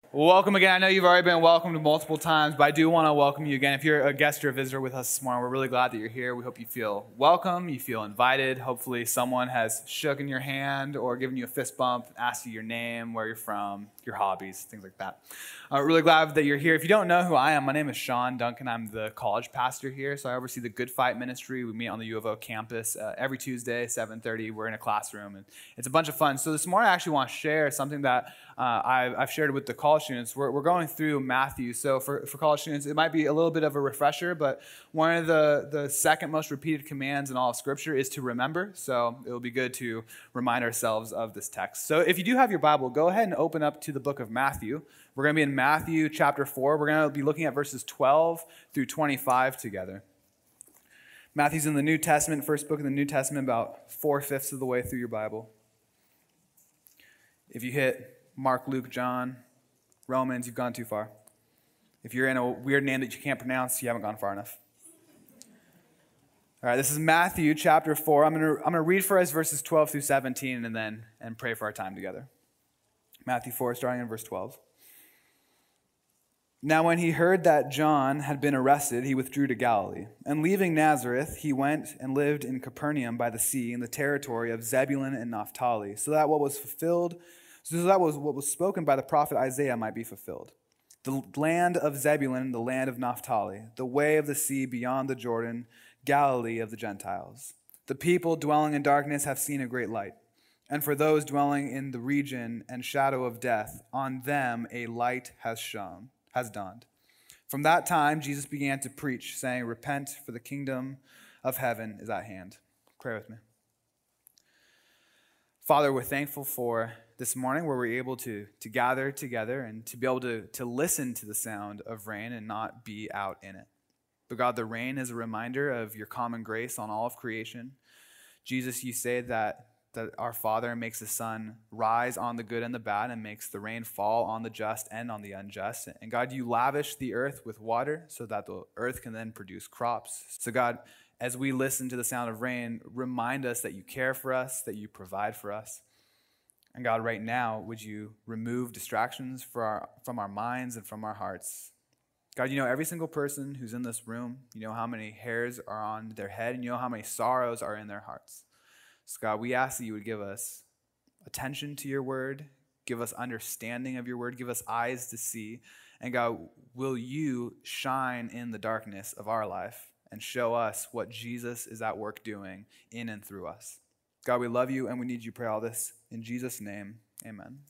Welcome again. I know you've already been welcomed multiple times, but I do want to welcome you again. If you're a guest or a visitor with us this morning, we're really glad that you're here. We hope you feel welcome, you feel invited. Hopefully someone has shaken your hand or given you a fist bump, asked you your name, where you're from, your hobbies, things like that. Really glad that you're here. If you don't know who I am, my name is Sean Duncan. I'm the college pastor here, so I oversee the Good Fight ministry. We meet on the U of O campus every Tuesday, 7:30. We're in a classroom, and it's a bunch of fun. So this morning I actually want to share something that I've shared with the college students. We're going through Matthew. So for college students, it might be a little bit of a refresher, but one of the second most repeated commands in all of Scripture is to remember. So it will be good to remind ourselves of this text. So if you do have your Bible, go ahead and open up to the book of Matthew. We're going to be in Matthew chapter 4. We're going to be looking at verses 12 through 25 together. Matthew's in the New Testament, first book of the New Testament, about 4/5 of the way through your Bible. If you hit Mark, Luke, John, Romans, you've gone too far. If you're in a weird name that you can't pronounce, you haven't gone far enough. All right, this is Matthew chapter 4. I'm going to read for us verses 12 through 17 and pray for our time together. Matthew 4, starting in verse 12. Now when he heard that John had been arrested, he withdrew to Galilee. And leaving Nazareth, he went and lived in Capernaum by the sea in the territory of Zebulun and Naphtali, so that what was spoken by the prophet Isaiah might be fulfilled. The land of Zebulun, the land of Naphtali, the way of the sea beyond the Jordan, Galilee of the Gentiles. The people dwelling in darkness have seen a great light. And for those dwelling in the region and shadow of death, on them a light has dawned. From that time, Jesus began to preach, saying, "Repent, for the kingdom of heaven is at hand." Pray with me. Father, we're thankful for this morning where we're able to gather together and to be able to listen to the sound of rain and not be out in it. But God, the rain is a reminder of your common grace on all of creation. Jesus, you say that our Father makes the sun rise on the good and the bad and makes the rain fall on the just and on the unjust. And God, you lavish the earth with water so that the earth can then produce crops. So God, as we listen to the sound of rain, remind us that you care for us, that you provide for us. And God, right now, would you remove distractions from our minds and from our hearts? God, you know every single person who's in this room. You know how many hairs are on their head, and you know how many sorrows are in their hearts. So God, we ask that you would give us attention to your word, give us understanding of your word, give us eyes to see. And God, will you shine in the darkness of our life and show us what Jesus is at work doing in and through us. God, we love you and we need you to pray all this in Jesus' name. Amen.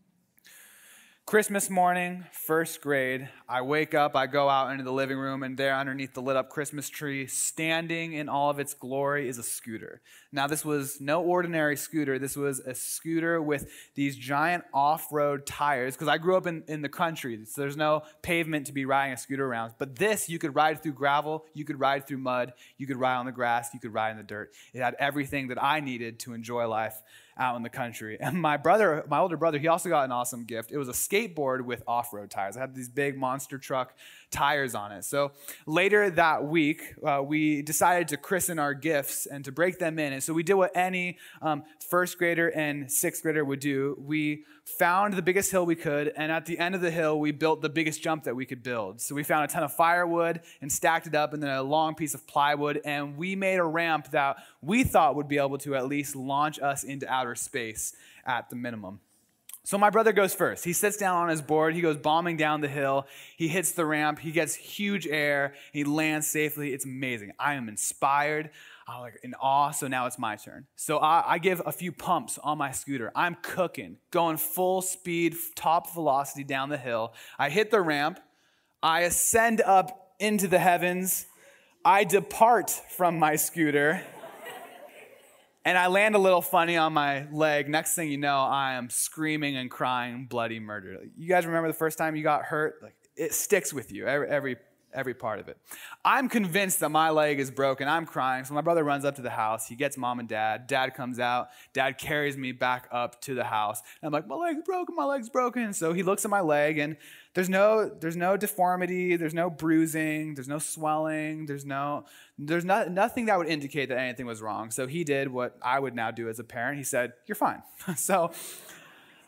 Christmas morning, first grade, I wake up, I go out into the living room, and there underneath the lit up Christmas tree, standing in all of its glory, is a scooter. Now, this was no ordinary scooter. This was a scooter with these giant off-road tires, because I grew up in the country, so there's no pavement to be riding a scooter around. But this, you could ride through gravel, you could ride through mud, you could ride on the grass, you could ride in the dirt. It had everything that I needed to enjoy life out in the country. And my older brother, he also got an awesome gift. It was a skateboard with off-road tires. It had these big monster truck tires on it. So later that week, we decided to christen our gifts and to break them in. And so we did what any first grader and sixth grader would do. We found the biggest hill we could, and at the end of the hill, we built the biggest jump that we could build. So we found a ton of firewood and stacked it up, and then a long piece of plywood, and we made a ramp that we thought would be able to at least launch us into outer space at the minimum. So my brother goes first. He sits down on his board. He goes bombing down the hill. He hits the ramp. He gets huge air. He lands safely. It's amazing. I am inspired. I'm like in awe. So now it's my turn. So I give a few pumps on my scooter. I'm cooking, going full speed, top velocity down the hill. I hit the ramp. I ascend up into the heavens. I depart from my scooter. And I land a little funny on my leg. Next thing you know, I am screaming and crying bloody murder. You guys remember the first time you got hurt? Like, it sticks with you, every part of it. I'm convinced that my leg is broken. I'm crying. So my brother runs up to the house. He gets mom and dad. Dad comes out. Dad carries me back up to the house. And I'm like, my leg's broken. So he looks at my leg, and there's no deformity. There's no bruising. There's no swelling. There's nothing that would indicate that anything was wrong. So he did what I would now do as a parent. He said, "You're fine." So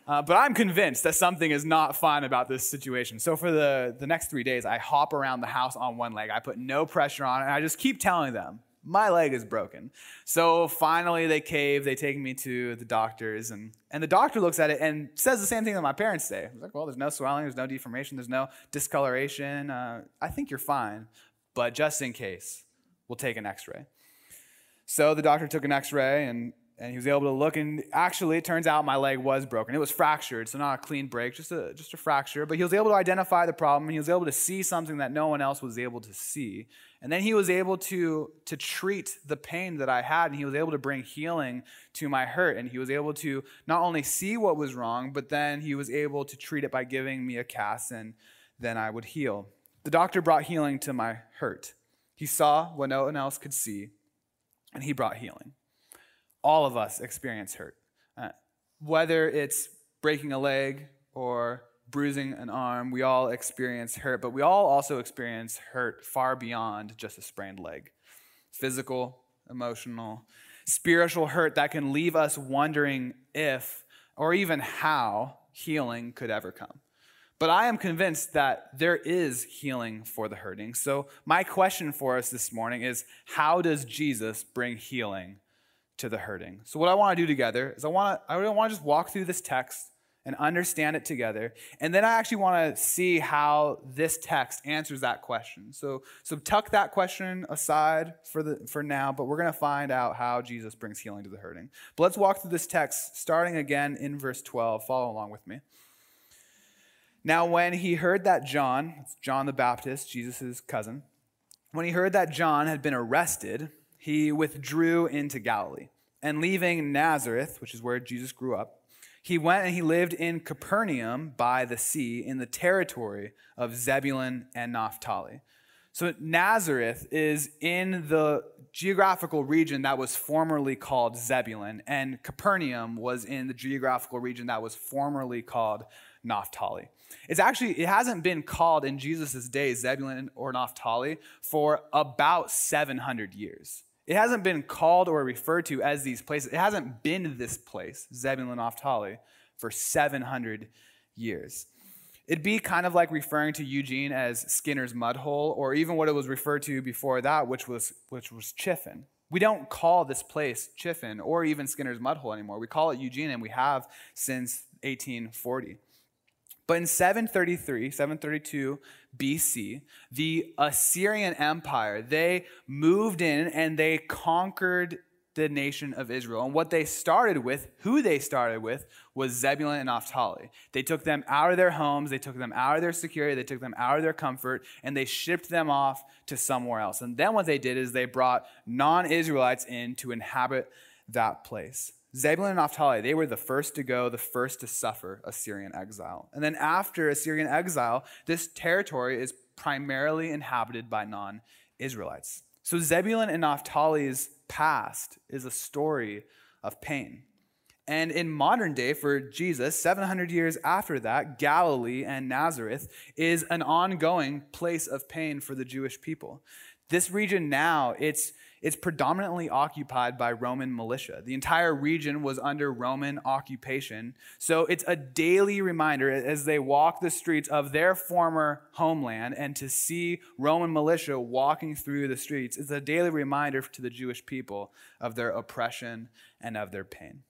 But I'm convinced that something is not fine about this situation. So for the next 3 days, I hop around the house on one leg. I put no pressure on it, and I just keep telling them, my leg is broken. So finally they cave. They take me to the doctors, and the doctor looks at it and says the same thing that my parents say. He's like, well, there's no swelling, there's no deformation, there's no discoloration. I think you're fine, but just in case, we'll take an x-ray. So the doctor took an x-ray, and he was able to look, and actually it turns out my leg was broken. It was fractured, so not a clean break, just a fracture. But he was able to identify the problem, and he was able to see something that no one else was able to see. And then he was able to treat the pain that I had, and he was able to bring healing to my hurt. And he was able to not only see what was wrong, but then he was able to treat it by giving me a cast, and then I would heal. The doctor brought healing to my hurt. He saw what no one else could see, and he brought healing. All of us experience hurt. Whether it's breaking a leg or bruising an arm, we all experience hurt, but we all also experience hurt far beyond just a sprained leg. Physical, emotional, spiritual hurt that can leave us wondering if or even how healing could ever come. But I am convinced that there is healing for the hurting. So my question for us this morning is, how does Jesus bring healing to the hurting? So what I want to do together is I want to just walk through this text and understand it together. And then I actually want to see how this text answers that question. So tuck that question aside for now, but we're going to find out how Jesus brings healing to the hurting. But let's walk through this text, starting again in verse 12. Follow along with me. Now when he heard that John the Baptist, Jesus' cousin, when he heard that John had been arrested, he withdrew into Galilee. And leaving Nazareth, which is where Jesus grew up, he went and he lived in Capernaum by the sea in the territory of Zebulun and Naphtali. So Nazareth is in the geographical region that was formerly called Zebulun, and Capernaum was in the geographical region that was formerly called Naphtali. It hasn't been called in Jesus' day Zebulun or Naphtali for about 700 years. It hasn't been called or referred to as these places. It hasn't been this place, Zebulun and Naphtali, for 700 years. It'd be kind of like referring to Eugene as Skinner's Mud Hole, or even what it was referred to before that, which was Chiffin. We don't call this place Chiffin or even Skinner's Mud Hole anymore. We call it Eugene, and we have since 1840. But in 732 BC, the Assyrian Empire, they moved in and they conquered the nation of Israel. And what they started with, who they started with, was Zebulun and Naphtali. They took them out of their homes, they took them out of their security, they took them out of their comfort, and they shipped them off to somewhere else. And then what they did is they brought non-Israelites in to inhabit that place. Zebulun and Naphtali, they were the first to go, the first to suffer Assyrian exile. And then after Assyrian exile, this territory is primarily inhabited by non-Israelites. So Zebulun and Naphtali's past is a story of pain. And in modern day, for Jesus, 700 years after that, Galilee and Nazareth is an ongoing place of pain for the Jewish people. This region now, it's predominantly occupied by Roman militia. The entire region was under Roman occupation. So it's a daily reminder as they walk the streets of their former homeland, and to see Roman militia walking through the streets is a daily reminder to the Jewish people of their oppression and of their pain.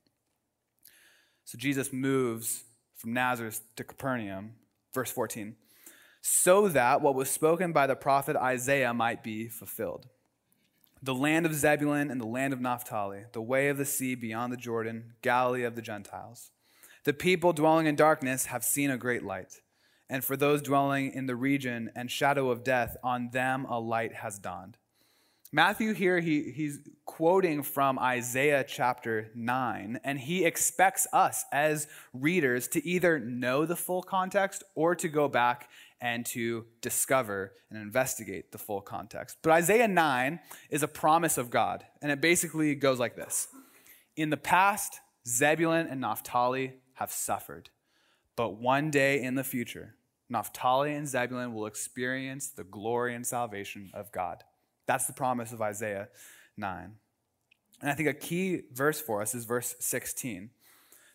So Jesus moves from Nazareth to Capernaum, verse 14, so that what was spoken by the prophet Isaiah might be fulfilled. The land of Zebulun and the land of Naphtali, the way of the sea beyond the Jordan, Galilee of the Gentiles. The people dwelling in darkness have seen a great light. And for those dwelling in the region and shadow of death, on them a light has dawned. Matthew here, he's quoting from Isaiah chapter 9, and he expects us as readers to either know the full context or to go back and to discover and investigate the full context. But Isaiah 9 is a promise of God, and it basically goes like this. In the past, Zebulun and Naphtali have suffered, but one day in the future, Naphtali and Zebulun will experience the glory and salvation of God. That's the promise of Isaiah 9. And I think a key verse for us is verse 16.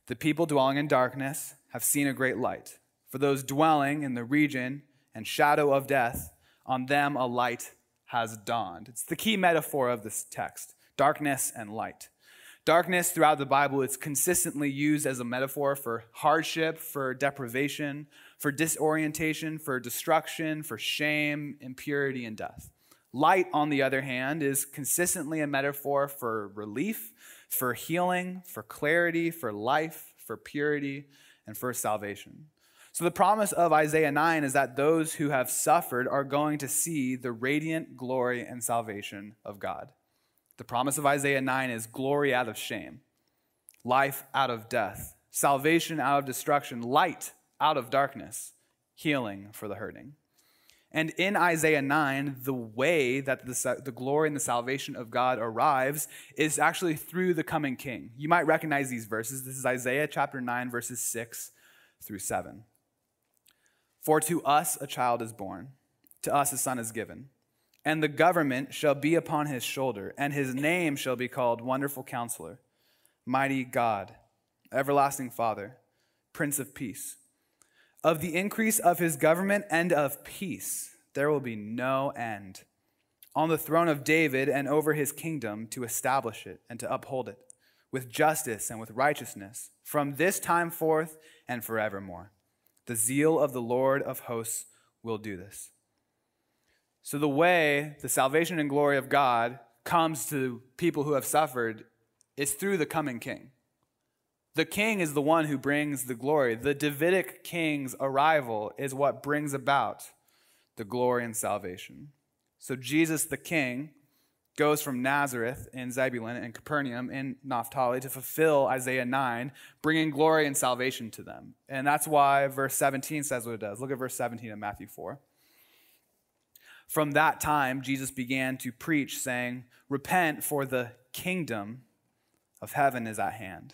The people dwelling in darkness have seen a great light. For those dwelling in the region and shadow of death, on them a light has dawned. It's the key metaphor of this text, darkness and light. Darkness throughout the Bible is consistently used as a metaphor for hardship, for deprivation, for disorientation, for destruction, for shame, impurity, and death. Light, on the other hand, is consistently a metaphor for relief, for healing, for clarity, for life, for purity, and for salvation. So the promise of Isaiah 9 is that those who have suffered are going to see the radiant glory and salvation of God. The promise of Isaiah 9 is glory out of shame, life out of death, salvation out of destruction, light out of darkness, healing for the hurting. And in Isaiah 9, the way that the glory and the salvation of God arrives is actually through the coming king. You might recognize these verses. This is Isaiah chapter 9, verses 6 through 7. For to us a child is born, to us a son is given, and the government shall be upon his shoulder, and his name shall be called Wonderful Counselor, Mighty God, Everlasting Father, Prince of Peace. Of the increase of his government and of peace, there will be no end. On the throne of David and over his kingdom, to establish it and to uphold it with justice and with righteousness from this time forth and forevermore. The zeal of the Lord of hosts will do this. So the way the salvation and glory of God comes to people who have suffered is through the coming king. The king is the one who brings the glory. The Davidic king's arrival is what brings about the glory and salvation. So Jesus the king goes from Nazareth in Zebulun and Capernaum in Naphtali to fulfill Isaiah 9, bringing glory and salvation to them. And that's why verse 17 says what it does. Look at verse 17 of Matthew 4. From that time, Jesus began to preach, saying, "Repent, for the kingdom of heaven is at hand."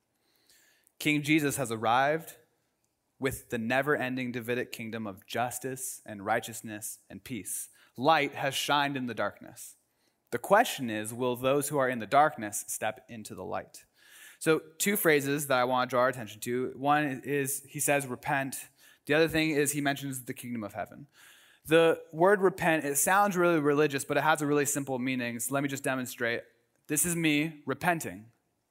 King Jesus has arrived with the never-ending Davidic kingdom of justice and righteousness and peace. Light has shined in the darkness. The question is, will those who are in the darkness step into the light? So two phrases that I want to draw our attention to. One is he says, repent. The other thing is he mentions the kingdom of heaven. The word repent, it sounds really religious, but it has a really simple meaning. So let me just demonstrate. This is me repenting.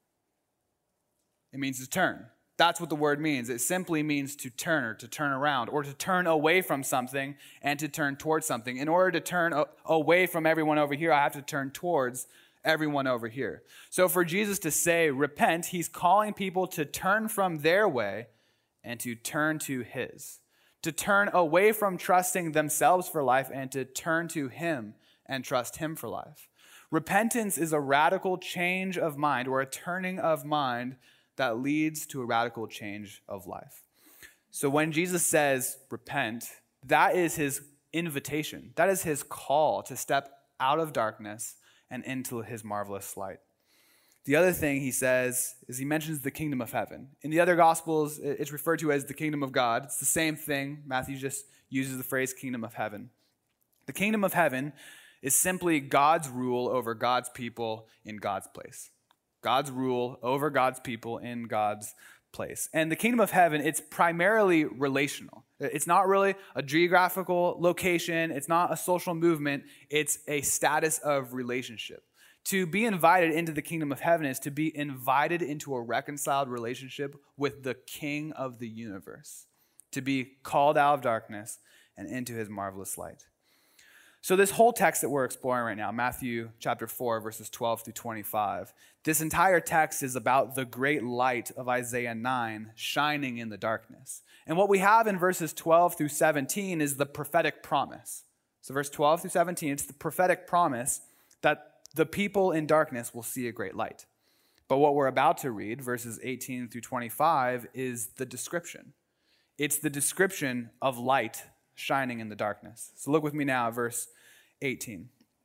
It means to turn. That's what the word means. It simply means to turn or to turn around or to turn away from something and to turn towards something. In order to turn away from everyone over here, I have to turn towards everyone over here. So for Jesus to say repent, he's calling people to turn from their way and to turn to his, to turn away from trusting themselves for life and to turn to him and trust him for life. Repentance is a radical change of mind or a turning of mind that leads to a radical change of life. So when Jesus says repent, that is his invitation. That is his call to step out of darkness and into his marvelous light. The other thing he says is he mentions the kingdom of heaven. In the other gospels, it's referred to as the kingdom of God. It's the same thing. Matthew just uses the phrase kingdom of heaven. The kingdom of heaven is simply God's rule over God's people in God's place. God's rule over God's people in God's place. And the kingdom of heaven, it's primarily relational. It's not really a geographical location. It's not a social movement. It's a status of relationship. To be invited into the kingdom of heaven is to be invited into a reconciled relationship with the King of the universe, to be called out of darkness and into his marvelous light. So this whole text that we're exploring right now, Matthew chapter 4, verses 12 through 25, this entire text is about the great light of Isaiah 9 shining in the darkness. And what we have in verses 12 through 17 is the prophetic promise. So verse 12 through 17, it's the prophetic promise that the people in darkness will see a great light. But what we're about to read, verses 18 through 25, is the description. It's the description of light shining in the darkness. So look with me now at verse 18.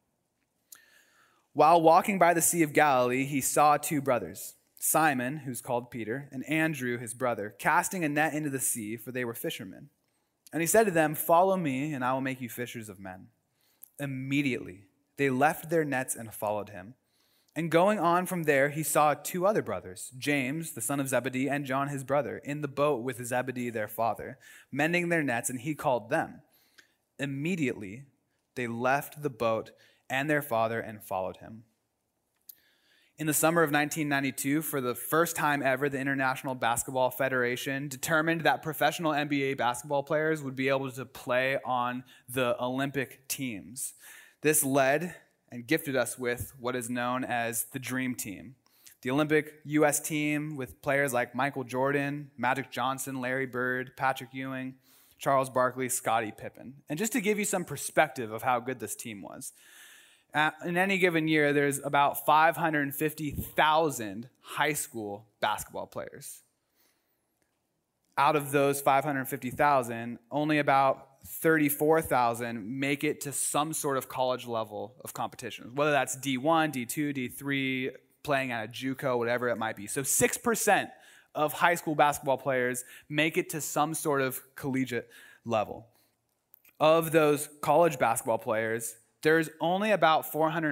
While walking by the Sea of Galilee, he saw two brothers, Simon, who's called Peter, and Andrew, his brother, casting a net into the sea, for they were fishermen. And he said to them, "Follow me, and I will make you fishers of men." Immediately, they left their nets and followed him. And going on from there, he saw two other brothers, James, the son of Zebedee, and John, his brother, in the boat with Zebedee, their father, mending their nets, and he called them. Immediately, they left the boat and their father and followed him. In the summer of 1992, for the first time ever, the International Basketball Federation determined that professional NBA basketball players would be able to play on the Olympic teams. This led and gifted us with what is known as the Dream Team. The Olympic U.S. team with players like Michael Jordan, Magic Johnson, Larry Bird, Patrick Ewing, Charles Barkley, Scottie Pippen. And just to give you some perspective of how good this team was, in any given year, there's about 550,000 high school basketball players. Out of those 550,000, only about 34,000 make it to some sort of college level of competition, whether that's D1, D2, D3, playing at a JUCO, whatever it might be. So 6% of high school basketball players make it to some sort of collegiate level. Of those college basketball players, there's only about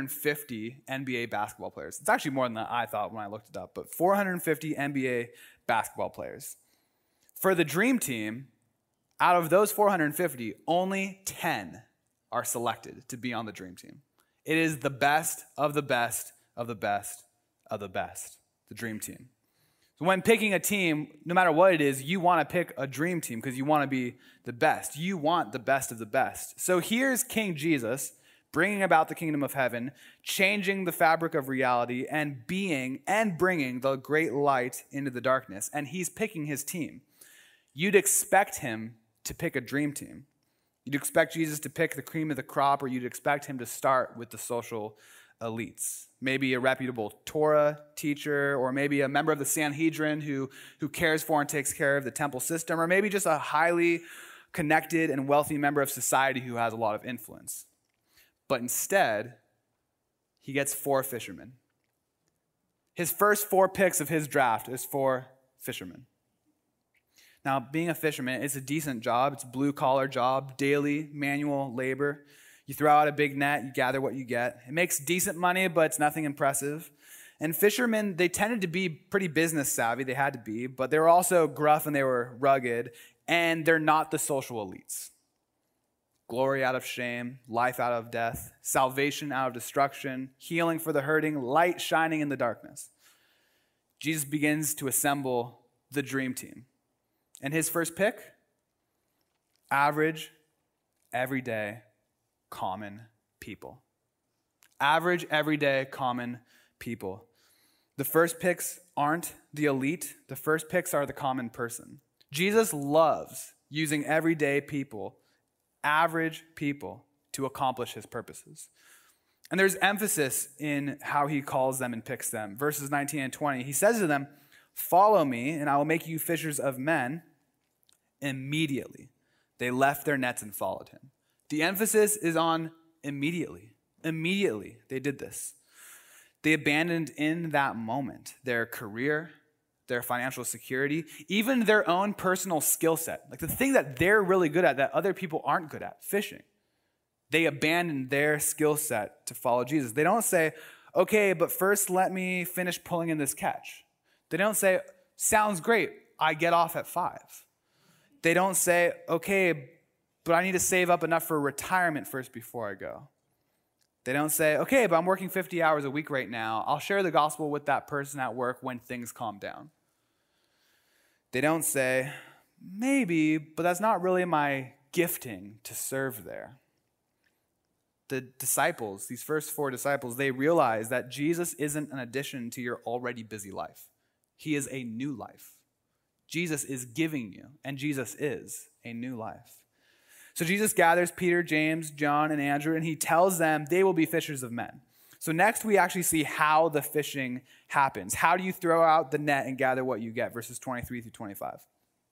450 NBA basketball players. It's actually more than I thought when I looked it up, but 450 NBA basketball players. For the Dream Team, out of those 450, only 10 are selected to be on the Dream Team. It is the best of the best of the best of the best, the Dream Team. So when picking a team, no matter what it is, you want to pick a Dream Team because you want to be the best. You want the best of the best. So here's King Jesus bringing about the kingdom of heaven, changing the fabric of reality, and bringing the great light into the darkness. And he's picking his team. You'd expect him to pick a dream team. You'd expect Jesus to pick the cream of the crop, or you'd expect him to start with the social elites. Maybe a reputable Torah teacher, or maybe a member of the Sanhedrin who cares for and takes care of the temple system, or maybe just a highly connected and wealthy member of society who has a lot of influence. But instead, he gets 4 fishermen. His first 4 picks of his draft is 4 fishermen. Now, being a fisherman, it's a decent job. It's a blue-collar job, daily manual labor. You throw out a big net, you gather what you get. It makes decent money, but it's nothing impressive. And fishermen, they tended to be pretty business savvy. They had to be, but they were also gruff and they were rugged, and they're not the social elites. Glory out of shame, life out of death, salvation out of destruction, healing for the hurting, light shining in the darkness. Jesus begins to assemble the dream team. And his first pick, average, everyday, common people. Average, everyday, common people. The first picks aren't the elite. The first picks are the common person. Jesus loves using everyday people, average people, to accomplish his purposes. And there's emphasis in how he calls them and picks them. Verses 19 and 20, he says to them, "Follow me, and I will make you fishers of men." Immediately, they left their nets and followed him. The emphasis is on immediately. Immediately, they did this. They abandoned in that moment their career, their financial security, even their own personal skill set, like the thing that they're really good at that other people aren't good at, fishing. They abandoned their skill set to follow Jesus. They don't say, "Okay, but first let me finish pulling in this catch." They don't say, "Sounds great, I get off at 5." They don't say, "Okay, but I need to save up enough for retirement first before I go." They don't say, "Okay, but I'm working 50 hours a week right now. I'll share the gospel with that person at work when things calm down." They don't say, "Maybe, but that's not really my gifting to serve there." The disciples, these first 4 disciples, they realize that Jesus isn't an addition to your already busy life. He is a new life. Jesus is giving you, and Jesus is a new life. So Jesus gathers Peter, James, John, and Andrew, and he tells them they will be fishers of men. So next we actually see how the fishing happens. How do you throw out the net and gather what you get? Verses 23 through 25.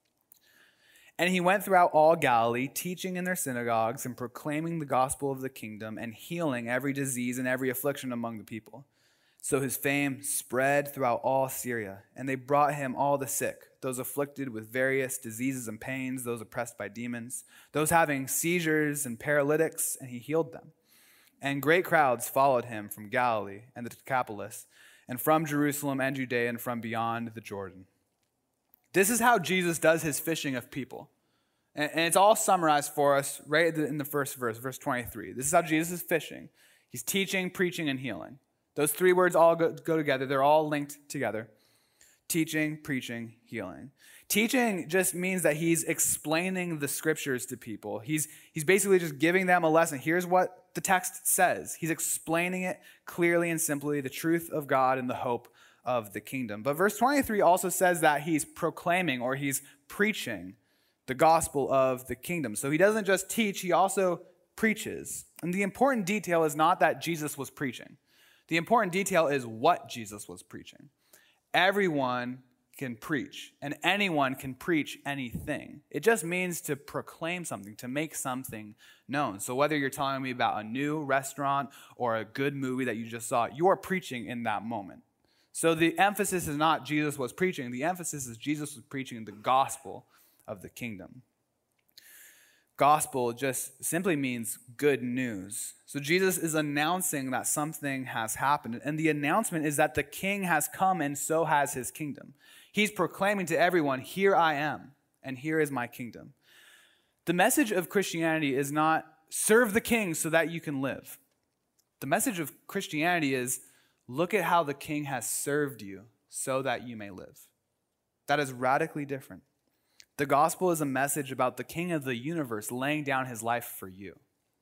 "And he went throughout all Galilee, teaching in their synagogues and proclaiming the gospel of the kingdom and healing every disease and every affliction among the people. So his fame spread throughout all Syria, and they brought him all the sick, those afflicted with various diseases and pains, those oppressed by demons, those having seizures and paralytics, and he healed them. And great crowds followed him from Galilee and the Decapolis, and from Jerusalem and Judea, and from beyond the Jordan. This is how Jesus does his fishing of people. And it's all summarized for us right in the first verse, verse 23. This is how Jesus is fishing. He's teaching, preaching, and healing. Those three words all go together. They're all linked together. Teaching, preaching, healing. Teaching just means that he's explaining the scriptures to people. He's basically just giving them a lesson. Here's what the text says. He's explaining it clearly and simply, the truth of God and the hope of the kingdom. But verse 23 also says that he's proclaiming or he's preaching the gospel of the kingdom. So he doesn't just teach, he also preaches. And the important detail is not that Jesus was preaching. The important detail is what Jesus was preaching. Everyone can preach, and anyone can preach anything. It just means to proclaim something, to make something known. So whether you're telling me about a new restaurant or a good movie that you just saw, you are preaching in that moment. So the emphasis is not Jesus was preaching. The emphasis is Jesus was preaching the gospel of the kingdom. Gospel just simply means good news. So Jesus is announcing that something has happened, and the announcement is that the king has come and so has his kingdom. He's proclaiming to everyone, here I am, and here is my kingdom. The message of Christianity is not serve the king so that you can live. The message of Christianity is look at how the king has served you so that you may live. That is radically different. The gospel is a message about the king of the universe laying down his life for you.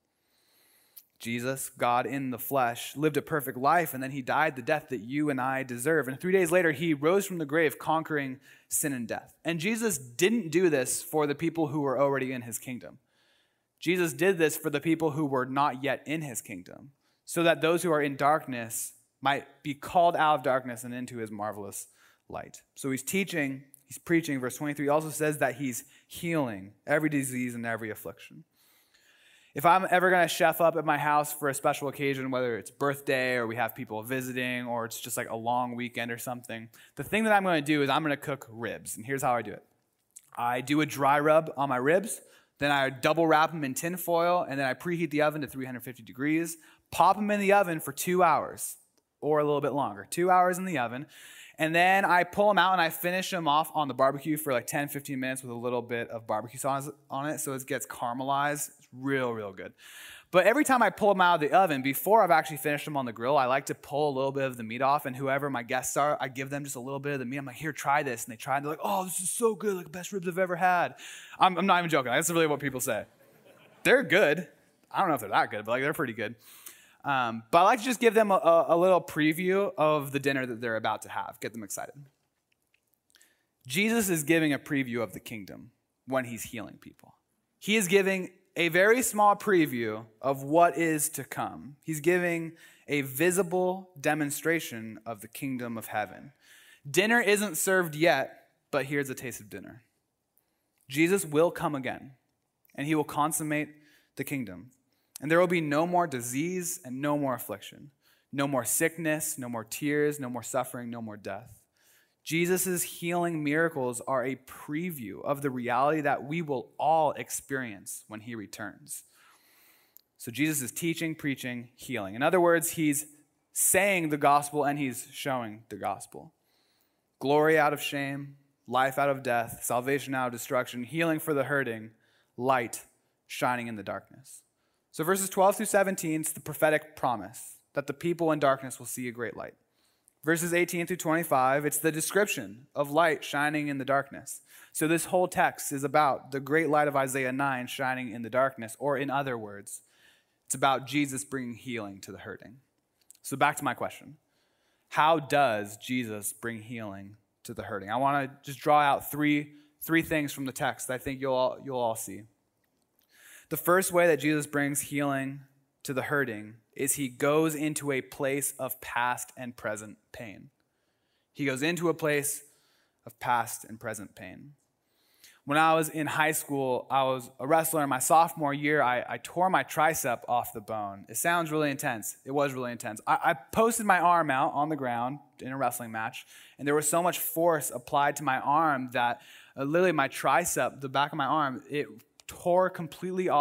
Jesus, God in the flesh, lived a perfect life, and then he died the death that you and I deserve. And 3 days later, he rose from the grave, conquering sin and death. And Jesus didn't do this for the people who were already in his kingdom. Jesus did this for the people who were not yet in his kingdom, so that those who are in darkness might be called out of darkness and into his marvelous light. So he's teaching, he's preaching. Verse 23 also says that he's healing every disease and every affliction. If I'm ever going to chef up at my house for a special occasion, whether it's birthday or we have people visiting or it's just like a long weekend or something, the thing that I'm going to do is I'm going to cook ribs. And here's how I do it. I do a dry rub on my ribs, then I double wrap them in tin foil, and then I preheat the oven to 350 degrees, pop them in the oven for 2 hours or a little bit longer, 2 hours in the oven. And then I pull them out and I finish them off on the barbecue for like 10, 15 minutes with a little bit of barbecue sauce on it so it gets caramelized. It's real, real good. But every time I pull them out of the oven, before I've actually finished them on the grill, I like to pull a little bit of the meat off, and whoever my guests are, I give them just a little bit of the meat. I'm like, here, try this. And they try, and they're like, oh, this is so good, like the best ribs I've ever had. I'm not even joking. That's really what people say. They're good. I don't know if they're that good, but like they're pretty good. But I like to just give them a little preview of the dinner that they're about to have, get them excited. Jesus is giving a preview of the kingdom when he's healing people. He is giving a very small preview of what is to come. He's giving a visible demonstration of the kingdom of heaven. Dinner isn't served yet, but here's a taste of dinner. Jesus will come again, and he will consummate the kingdom. And there will be no more disease and no more affliction, no more sickness, no more tears, no more suffering, no more death. Jesus' healing miracles are a preview of the reality that we will all experience when he returns. So Jesus is teaching, preaching, healing. In other words, he's saying the gospel and he's showing the gospel. Glory out of shame, life out of death, salvation out of destruction, healing for the hurting, light shining in the darkness. So verses 12 through 17 is the prophetic promise that the people in darkness will see a great light. Verses 18 through 25, it's the description of light shining in the darkness. So this whole text is about the great light of Isaiah 9 shining in the darkness, or in other words, it's about Jesus bringing healing to the hurting. So back to my question. How does Jesus bring healing to the hurting? I want to just draw out three things from the text that I think you'll all see. The first way that Jesus brings healing to the hurting is he goes into a place of past and present pain. He goes into a place of past and present pain. When I was in high school, I was a wrestler. In my sophomore year, I tore my tricep off the bone. It sounds really intense. It was really intense. I posted my arm out on the ground in a wrestling match, and there was so much force applied to my arm that literally my tricep, the back of my arm, it tore completely off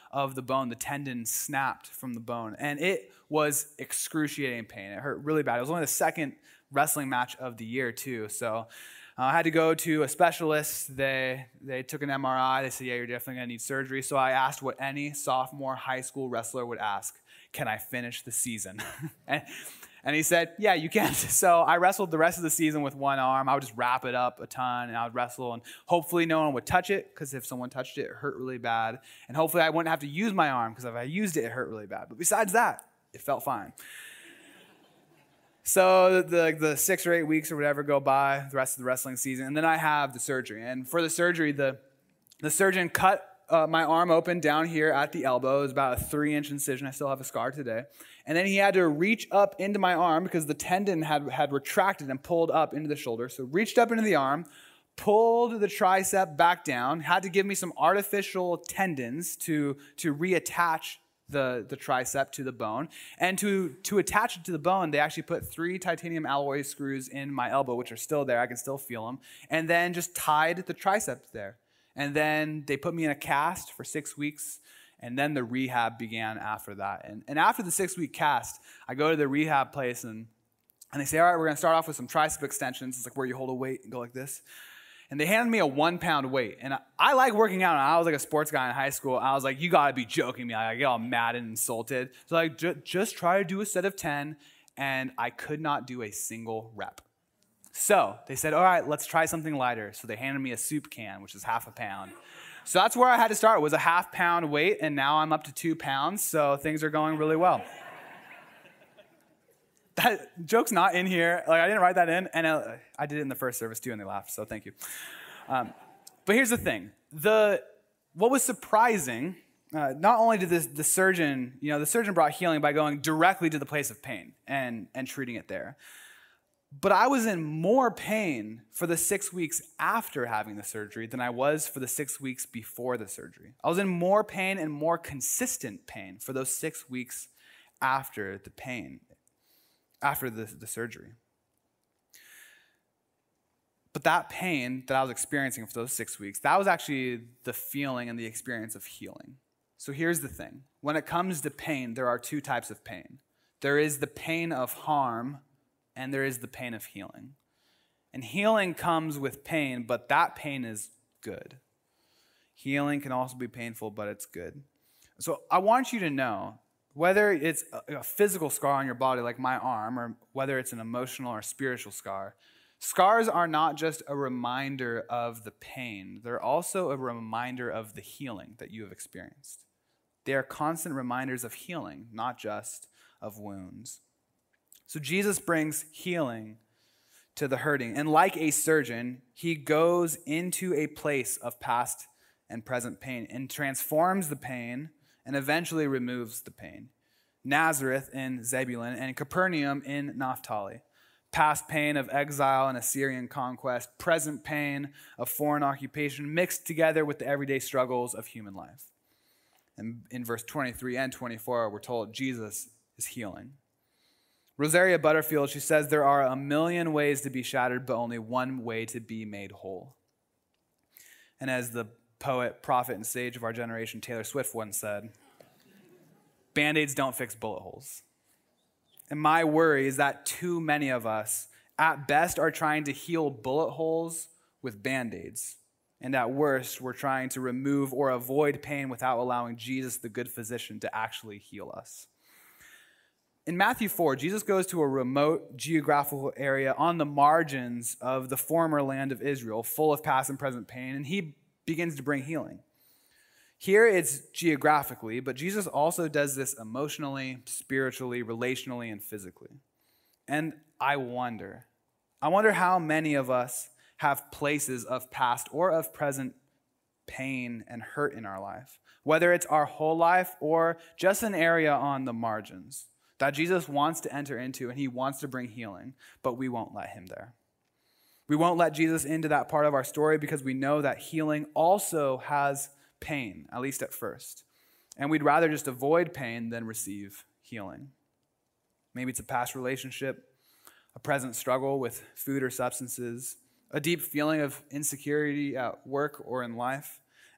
of the bone. The tendon snapped from the bone, and it was excruciating pain. It hurt really bad. It was only the second wrestling match of the year, too. So I had to go to a specialist. They took an MRI. They said, yeah, you're definitely going to need surgery. So I asked what any sophomore high school wrestler would ask: can I finish the season? And he said, yeah, you can. So I wrestled the rest of the season with one arm. I would just wrap it up a ton, and I would wrestle, and hopefully no one would touch it, because if someone touched it, it hurt really bad. And hopefully I wouldn't have to use my arm, because if I used it, it hurt really bad. But besides that, it felt fine. So the 6 or 8 weeks or whatever go by, the rest of the wrestling season, and then I have the surgery. And for the surgery, the surgeon cut my arm open down here at the elbow. It was about a 3-inch incision. I still have a scar today. And then he had to reach up into my arm because the tendon had retracted and pulled up into the shoulder. So reached up into the arm, pulled the tricep back down, had to give me some artificial tendons to reattach the tricep to the bone. And to attach it to the bone, they actually put 3 titanium alloy screws in my elbow, which are still there. I can still feel them. And then just tied the triceps there. And then they put me in a cast for 6 weeks, and then the rehab began after that. And after the 6-week cast, I go to the rehab place, and they say, all right, we're going to start off with some tricep extensions. It's like where you hold a weight and go like this. And they handed me a 1-pound weight. And I like working out, and I was like a sports guy in high school. I was like, you got to be joking me. I get all mad and insulted. So like, just try to do a set of 10, and I could not do a single rep. So they said, all right, let's try something lighter. So they handed me a soup can, which is half a pound. So that's where I had to start, was a half-pound weight, and now I'm up to 2 pounds, so things are going really well. That joke's not in here. Like, I didn't write that in, and I did it in the first service too, and they laughed, so thank you. But here's the thing. What was surprising, not only did the surgeon brought healing by going directly to the place of pain and treating it there, but I was in more pain for the 6 weeks after having the surgery than I was for the 6 weeks before the surgery. I was in more pain and more consistent pain for those 6 weeks after the surgery. But that pain that I was experiencing for those 6 weeks, that was actually the feeling and the experience of healing. So here's the thing. When it comes to pain, there are 2 types of pain. There is the pain of harm, and there is the pain of healing. And healing comes with pain, but that pain is good. Healing can also be painful, but it's good. So I want you to know, whether it's a physical scar on your body like my arm, or whether it's an emotional or spiritual scar, scars are not just a reminder of the pain. They're also a reminder of the healing that you have experienced. They are constant reminders of healing, not just of wounds. So Jesus brings healing to the hurting. And like a surgeon, he goes into a place of past and present pain and transforms the pain and eventually removes the pain. Nazareth in Zebulun and Capernaum in Naphtali. Past pain of exile and Assyrian conquest, present pain of foreign occupation mixed together with the everyday struggles of human life. And in verse 23 and 24, we're told Jesus is healing. Rosaria Butterfield, she says, there are a million ways to be shattered, but only one way to be made whole. And as the poet, prophet, and sage of our generation, Taylor Swift, once said, Band-Aids don't fix bullet holes. And my worry is that too many of us, at best, are trying to heal bullet holes with Band-Aids. And at worst, we're trying to remove or avoid pain without allowing Jesus, the good physician, to actually heal us. In Matthew 4, Jesus goes to a remote geographical area on the margins of the former land of Israel, full of past and present pain, and he begins to bring healing. Here it's geographically, but Jesus also does this emotionally, spiritually, relationally, and physically. And I wonder how many of us have places of past or of present pain and hurt in our life, whether it's our whole life or just an area on the margins that Jesus wants to enter into, and he wants to bring healing, but we won't let him there. We won't let Jesus into that part of our story because we know that healing also has pain, at least at first. And we'd rather just avoid pain than receive healing. Maybe it's a past relationship, a present struggle with food or substances, a deep feeling of insecurity at work or in life.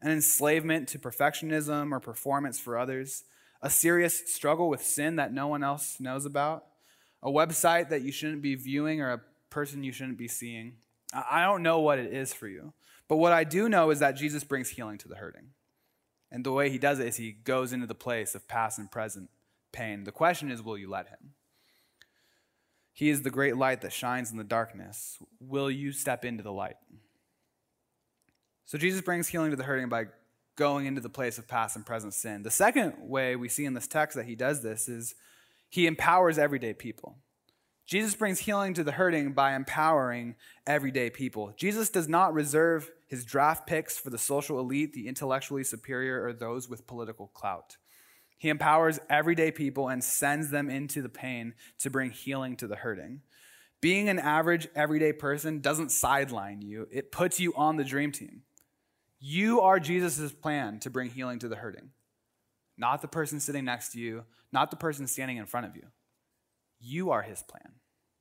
an enslavement to perfectionism or performance for others, a serious struggle with sin that no one else knows about, a website that you shouldn't be viewing or a person you shouldn't be seeing. I don't know what it is for you, but what I do know is that Jesus brings healing to the hurting. And the way he does it is he goes into the place of past and present pain. The question is, will you let him? He is the great light that shines in the darkness. Will you step into the light? So Jesus brings healing to the hurting by going into the place of past and present sin. The second way we see in this text that he does this is he empowers everyday people. Jesus brings healing to the hurting by empowering everyday people. Jesus does not reserve his draft picks for the social elite, the intellectually superior, or those with political clout. He empowers everyday people and sends them into the pain to bring healing to the hurting. Being an average, everyday person doesn't sideline you. It puts you on the dream team. You are Jesus' plan to bring healing to the hurting. Not the person sitting next to you, not the person standing in front of you. You are his plan.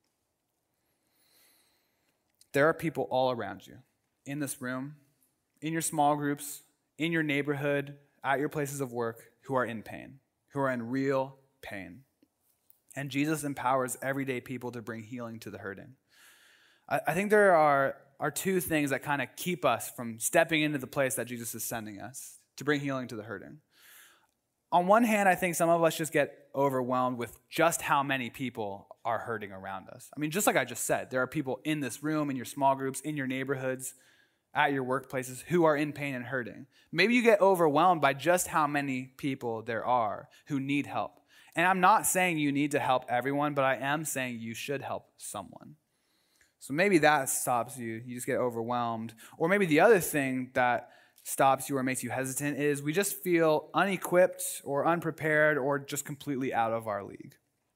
There are people all around you, in this room, in your small groups, in your neighborhood, at your places of work, who are in pain, who are in real pain. And Jesus empowers everyday people to bring healing to the hurting. I think there are two things that kind of keep us from stepping into the place that Jesus is sending us to bring healing to the hurting. On one hand, I think some of us just get overwhelmed with just how many people are hurting around us. I mean, just like I just said, there are people in this room, in your small groups, in your neighborhoods, at your workplaces who are in pain and hurting. Maybe you get overwhelmed by just how many people there are who need help. And I'm not saying you need to help everyone, but I am saying you should help someone. So maybe that stops you. You just get overwhelmed. Or maybe the other thing that stops you or makes you hesitant is we just feel unequipped or unprepared or just completely out of our league.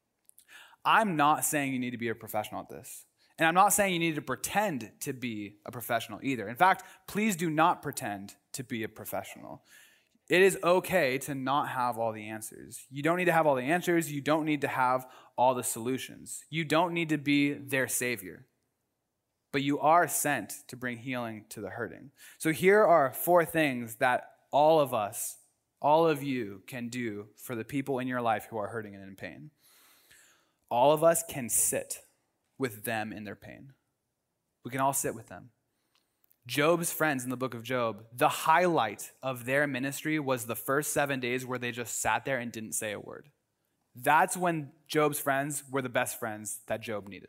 I'm not saying you need to be a professional at this. And I'm not saying you need to pretend to be a professional either. In fact, please do not pretend to be a professional. It is okay to not have all the answers. You don't need to have all the answers. You don't need to have all the solutions. You don't need to be their savior. But you are sent to bring healing to the hurting. So here are 4 things that all of us, all of you can do for the people in your life who are hurting and in pain. All of us can sit with them in their pain. We can all sit with them. Job's friends in the book of Job, the highlight of their ministry was the first 7 days where they just sat there and didn't say a word. That's when Job's friends were the best friends that Job needed.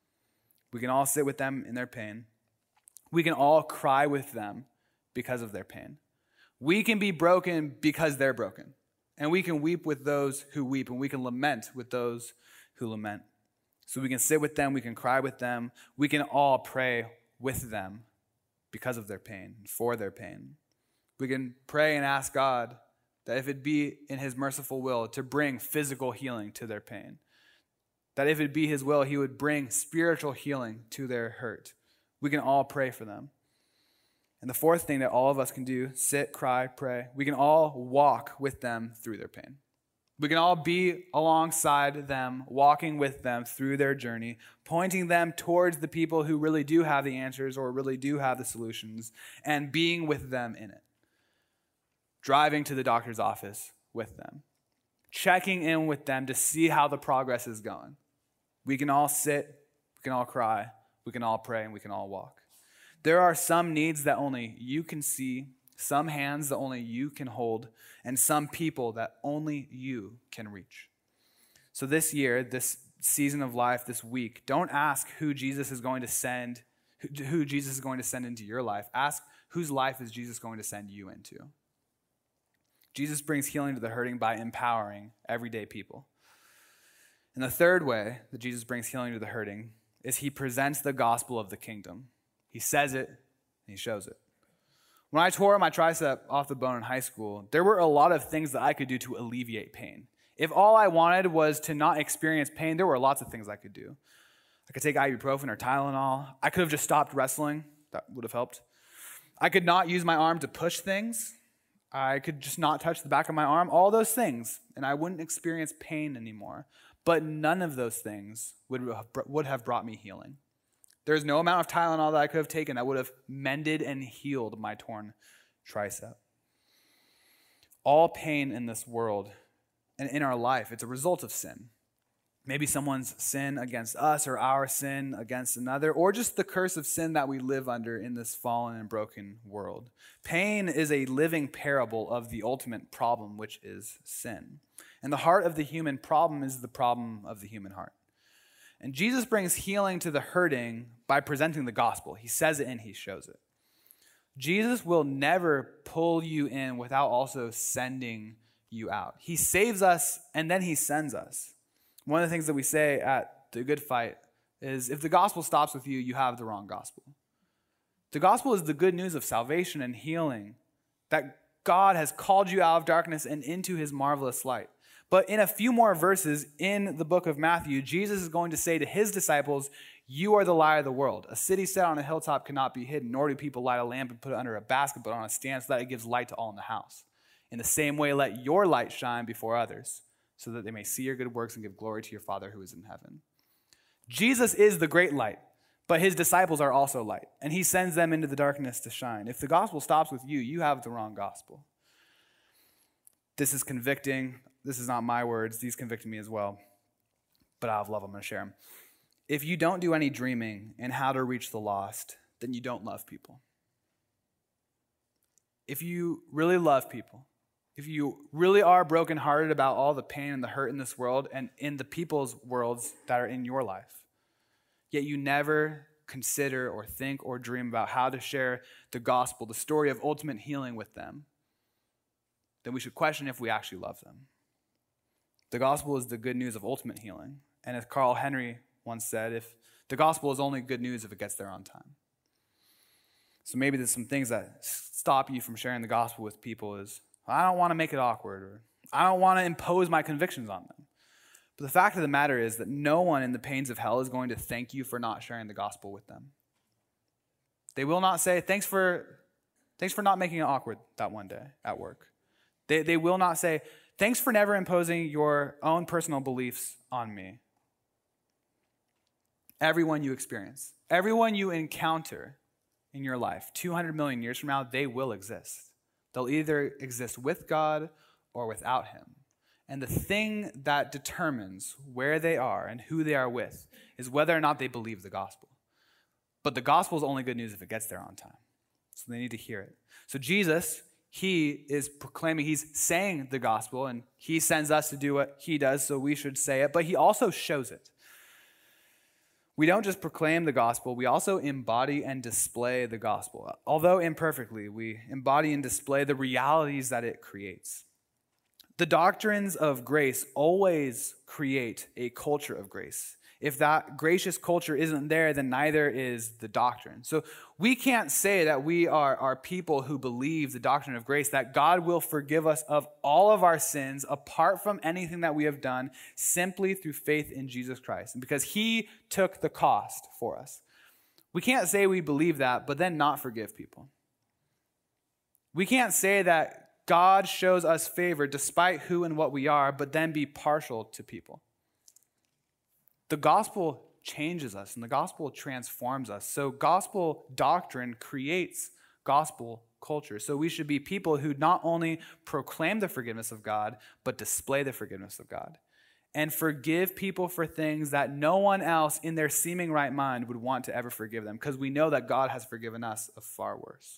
We can all sit with them in their pain. We can all cry with them because of their pain. We can be broken because they're broken. And we can weep with those who weep, and we can lament with those who lament. So we can sit with them, we can cry with them, we can all pray with them because of their pain, for their pain. We can pray and ask God that if it be in his merciful will to bring physical healing to their pain, that if it be his will, he would bring spiritual healing to their hurt. We can all pray for them. And the 4th thing that all of us can do, sit, cry, pray, we can all walk with them through their pain. We can all be alongside them, walking with them through their journey, pointing them towards the people who really do have the answers or really do have the solutions, and being with them in it. Driving to the doctor's office with them. Checking in with them to see how the progress is going. We can all sit, we can all cry, we can all pray, and we can all walk. There are some needs that only you can see, some hands that only you can hold, and some people that only you can reach. So this year, this season of life, this week, don't ask who Jesus is going to send into your life. Ask whose life is Jesus going to send you into. Jesus brings healing to the hurting by empowering everyday people. And the third way that Jesus brings healing to the hurting is he presents the gospel of the kingdom. He says it and he shows it. When I tore my tricep off the bone in high school, there were a lot of things that I could do to alleviate pain. If all I wanted was to not experience pain, there were lots of things I could do. I could take ibuprofen or Tylenol. I could have just stopped wrestling. That would have helped. I could not use my arm to push things. I could just not touch the back of my arm. All those things, and I wouldn't experience pain anymore. But none of those things would have brought me healing. There's no amount of Tylenol that I could have taken that would have mended and healed my torn tricep. all pain in this world and in our life, it's a result of sin. Maybe someone's sin against us or our sin against another, or just the curse of sin that we live under in this fallen and broken world. Pain is a living parable of the ultimate problem, which is sin. And the heart of the human problem is the problem of the human heart. And Jesus brings healing to the hurting by presenting the gospel. He says it and he shows it. Jesus will never pull you in without also sending you out. He saves us and then he sends us. One of the things that we say at The Good Fight is if the gospel stops with you, you have the wrong gospel. The gospel is the good news of salvation and healing, that God has called you out of darkness and into his marvelous light. But in a few more verses in the book of Matthew, Jesus is going to say to his disciples, you are the light of the world. A city set on a hilltop cannot be hidden, nor do people light a lamp and put it under a basket, but on a stand so that it gives light to all in the house. In the same way, let your light shine before others, so that they may see your good works and give glory to your Father who is in heaven. Jesus is the great light, but his disciples are also light, and he sends them into the darkness to shine. If the gospel stops with you, you have the wrong gospel. This is convicting. This is not my words. These convict me as well. But out of love, I'm going to share them. If you don't do any dreaming in how to reach the lost, then you don't love people. If you really love people, if you really are brokenhearted about all the pain and the hurt in this world and in the people's worlds that are in your life, yet you never consider or think or dream about how to share the gospel, the story of ultimate healing with them, then we should question if we actually love them. The gospel is the good news of ultimate healing. And as Carl Henry once said, if the gospel is only good news if it gets there on time. So maybe there's some things that stop you from sharing the gospel with people is, I don't want to make it awkward, or I don't want to impose my convictions on them. But the fact of the matter is that no one in the pains of hell is going to thank you for not sharing the gospel with them. They will not say, thanks for not making it awkward that one day at work. They will not say, thanks for never imposing your own personal beliefs on me. Everyone you experience, everyone you encounter in your life, 200 million years from now, they will exist. They'll either exist with God or without him. And the thing that determines where they are and who they are with is whether or not they believe the gospel. But the gospel is only good news if it gets there on time. So they need to hear it. So Jesus, he is proclaiming, he's saying the gospel, and he sends us to do what he does, so we should say it, but he also shows it. We don't just proclaim the gospel, we also embody and display the gospel. Although imperfectly, we embody and display the realities that it creates. The doctrines of grace always create a culture of grace. If that gracious culture isn't there, then neither is the doctrine. So we can't say that we are people who believe the doctrine of grace, that God will forgive us of all of our sins apart from anything that we have done simply through faith in Jesus Christ. And because he took the cost for us. We can't say we believe that, but then not forgive people. We can't say that God shows us favor despite who and what we are, but then be partial to people. The gospel changes us and the gospel transforms us. So gospel doctrine creates gospel culture. So we should be people who not only proclaim the forgiveness of God, but display the forgiveness of God. And forgive people for things that no one else in their seeming right mind would want to ever forgive them, because we know that God has forgiven us of far worse.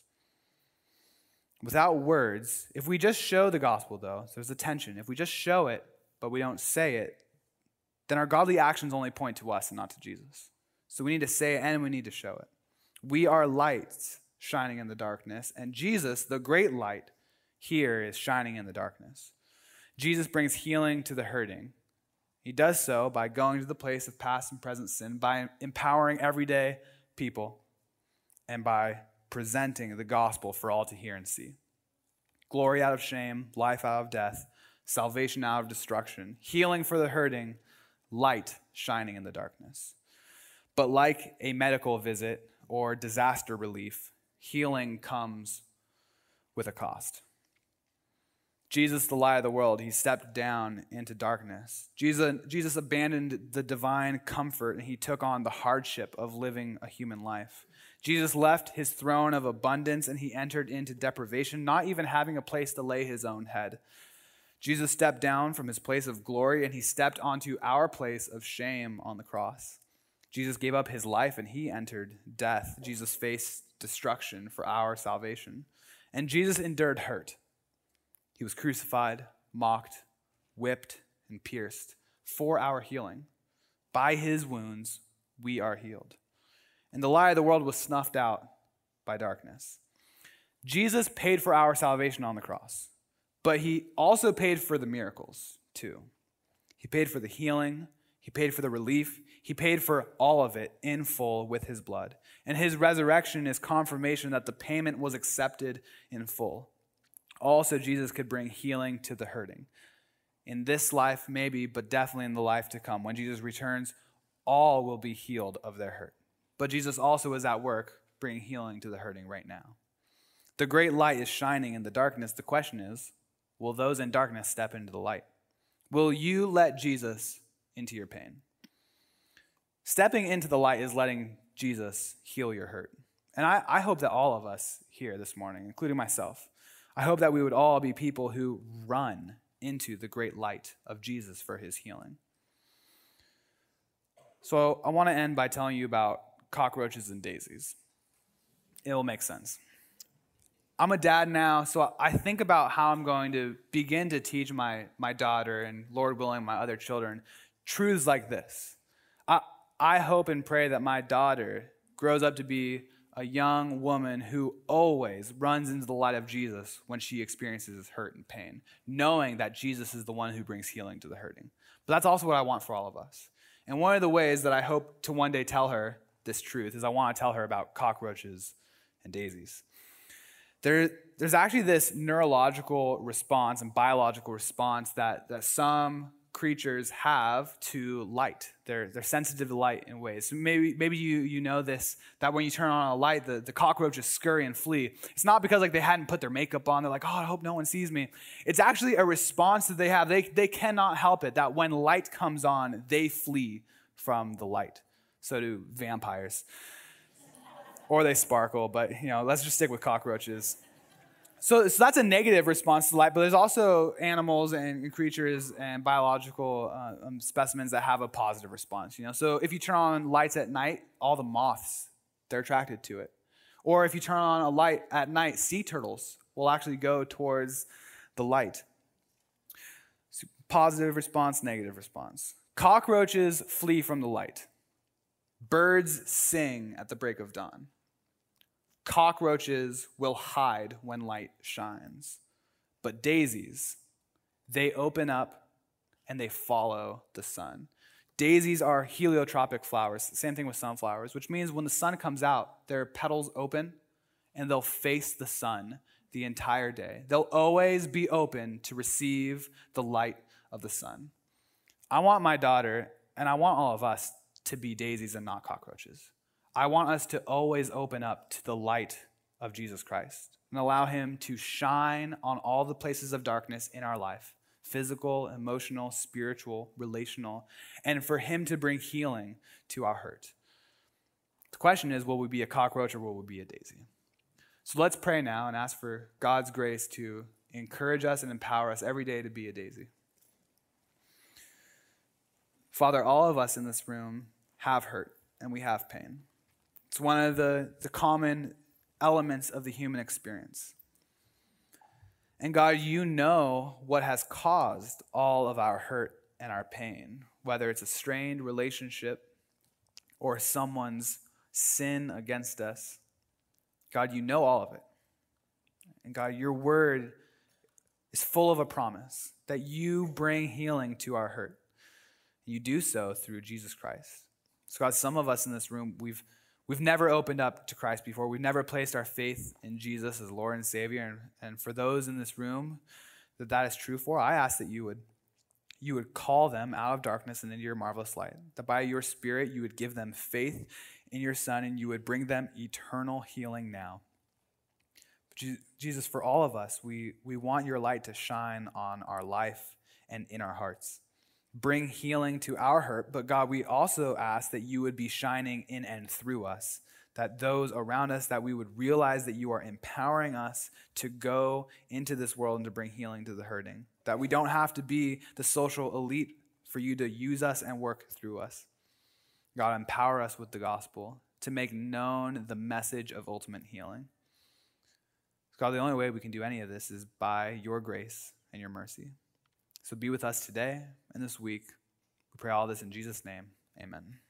Without words, if we just show the gospel, though, so there's a tension. If we just show it, but we don't say it, then our godly actions only point to us and not to Jesus. So we need to say it and we need to show it. We are lights shining in the darkness, and Jesus, the great light, here is shining in the darkness. Jesus brings healing to the hurting. He does so by going to the place of past and present sin, by empowering everyday people, and by presenting the gospel for all to hear and see. Glory out of shame, life out of death, salvation out of destruction, healing for the hurting, light shining in the darkness. But like a medical visit or disaster relief, healing comes with a cost. Jesus, the light of the world, he stepped down into darkness. Jesus abandoned the divine comfort and he took on the hardship of living a human life. Jesus left his throne of abundance and he entered into deprivation, not even having a place to lay his own head. Jesus stepped down from his place of glory and he stepped onto our place of shame on the cross. Jesus gave up his life and he entered death. Jesus faced destruction for our salvation. And Jesus endured hurt. He was crucified, mocked, whipped, and pierced for our healing. By his wounds, we are healed. And the light of the world was snuffed out by darkness. Jesus paid for our salvation on the cross, but he also paid for the miracles too. He paid for the healing. He paid for the relief. He paid for all of it in full with his blood. And his resurrection is confirmation that the payment was accepted in full. Also, Jesus could bring healing to the hurting. In this life, maybe, but definitely in the life to come. When Jesus returns, all will be healed of their hurt. But Jesus also is at work bringing healing to the hurting right now. The great light is shining in the darkness. The question is, will those in darkness step into the light? Will you let Jesus into your pain? Stepping into the light is letting Jesus heal your hurt. And I hope that all of us here this morning, including myself, I hope that we would all be people who run into the great light of Jesus for his healing. So I want to end by telling you about cockroaches and daisies. It will make sense. I'm a dad now, so I think about how I'm going to begin to teach my daughter and, Lord willing, my other children truths like this. I hope and pray that my daughter grows up to be a young woman who always runs into the light of Jesus when she experiences hurt and pain, knowing that Jesus is the one who brings healing to the hurting. But that's also what I want for all of us. And one of the ways that I hope to one day tell her this truth is I want to tell her about cockroaches and daisies. There's actually this neurological response and biological response that some creatures have to light. They're sensitive to light in ways. So maybe you know this, that when you turn on a light, the cockroaches scurry and flee. It's not because they hadn't put their makeup on. They're like, oh, I hope no one sees me. It's actually a response that they have. They cannot help it, that when light comes on, they flee from the light. So do vampires. Or they sparkle, but let's just stick with cockroaches. So that's a negative response to light, but there's also animals and creatures and biological specimens that have a positive response. So if you turn on lights at night, all the moths, they're attracted to it. Or if you turn on a light at night, sea turtles will actually go towards the light. So positive response, negative response. Cockroaches flee from the light. Birds sing at the break of dawn. Cockroaches will hide when light shines. But daisies, they open up and they follow the sun. Daisies are heliotropic flowers, same thing with sunflowers, which means when the sun comes out, their petals open and they'll face the sun the entire day. They'll always be open to receive the light of the sun. I want my daughter, and I want all of us, to be daisies and not cockroaches. I want us to always open up to the light of Jesus Christ and allow him to shine on all the places of darkness in our life, physical, emotional, spiritual, relational, and for him to bring healing to our hurt. The question is, will we be a cockroach or will we be a daisy? So let's pray now and ask for God's grace to encourage us and empower us every day to be a daisy. Father, all of us in this room have hurt and we have pain. It's one of the common elements of the human experience. And God, you know what has caused all of our hurt and our pain, whether it's a strained relationship or someone's sin against us. God, you know all of it. And God, your word is full of a promise that you bring healing to our hurt. You do so through Jesus Christ. So God, some of us in this room, we've never opened up to Christ before. We've never placed our faith in Jesus as Lord and Savior. And for those in this room that is true for, I ask that you would call them out of darkness and into your marvelous light. That by your Spirit, you would give them faith in your Son and you would bring them eternal healing now. Jesus, for all of us, we want your light to shine on our life and in our hearts. Bring healing to our hurt, but God, we also ask that you would be shining in and through us, that those around us, that we would realize that you are empowering us to go into this world and to bring healing to the hurting, that we don't have to be the social elite for you to use us and work through us. God, empower us with the gospel to make known the message of ultimate healing. God, the only way we can do any of this is by your grace and your mercy. So be with us today and this week. We pray all this in Jesus' name. Amen.